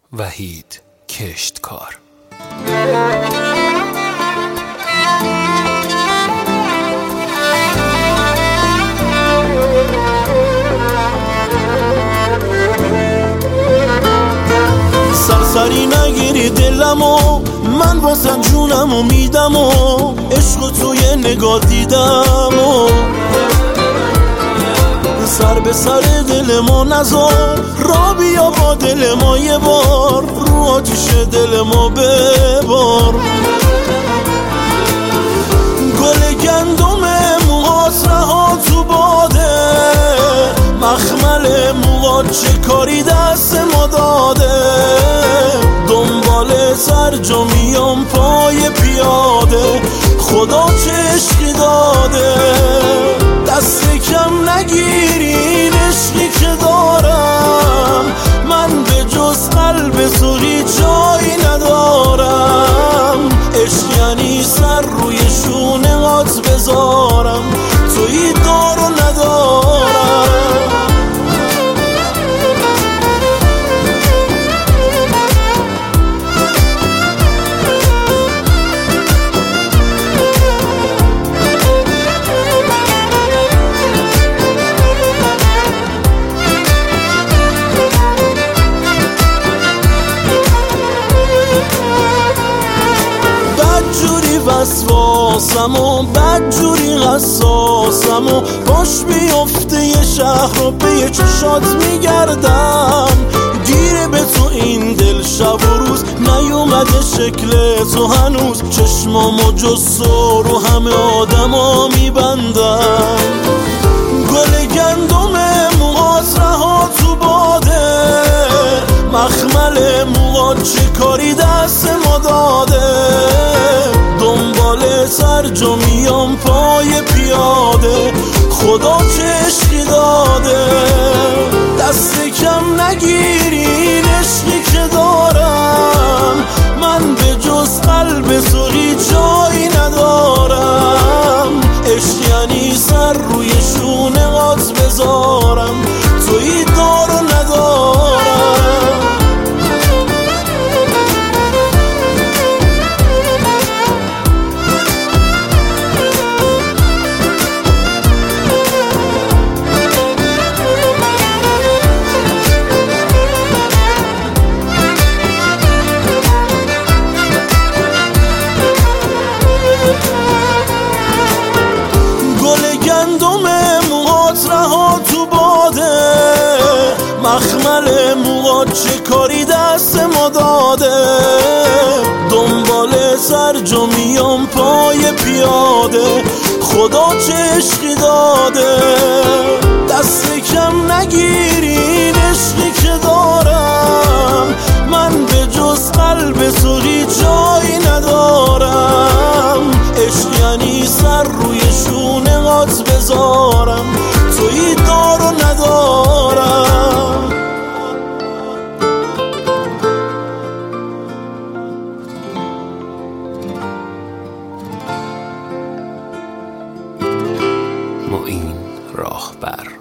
وحید کشتکار. سرسری نگیری دلمو، من واسه جونمو میدم و عشقو توی نگاه دیدم و سر به سر دل ما نذار، را بیا با دل ما یه بار، رو آتیش دل ما ببار. گل گندم موهات رها تو باده، مخمل موهات چه کاری دست ما داده، دنبال سرجا میام پای پیاده، خدا چه عشقی داده. دست کم نگیری این عشقی که دارم، من به جز قلب تو هیچ جایی ندارم. عشق یعنی سر روی شونه هات بذارم، توی دارو ندارم. وسواسم و بدجوری قصاصم و باش بیفته یه شهر رو به یه چشات میگردم. گیره به تو این دل شب و روز، نیومده شکل تو هنوز، چشمامو جز رو همه آدما میبندم. گل گندم موهات رها تو باده، مخمل موهات چه کاری دست ما داده، دنبال سرجا میام پای پیاده، خدا چه عشقی داده. دست کم نگیری این عشقی که دارم، من به جز قلب تو هیچ جایی ندارم. عشق یعنی سر روی شونه هات بذارم، توی دارو ندارم. تو باده، مخمل موهات چه کاری دست ما داده، دنبال سرجا میام پای پیاده، خدا چه عشقی داده. دست کم نگیری این عشقی که دارم، من به جز قلب تو هیچ جایی ندارم. عشق یعنی سر روی شونه هات بذارم، توی دارو ندارم. معین راهبر.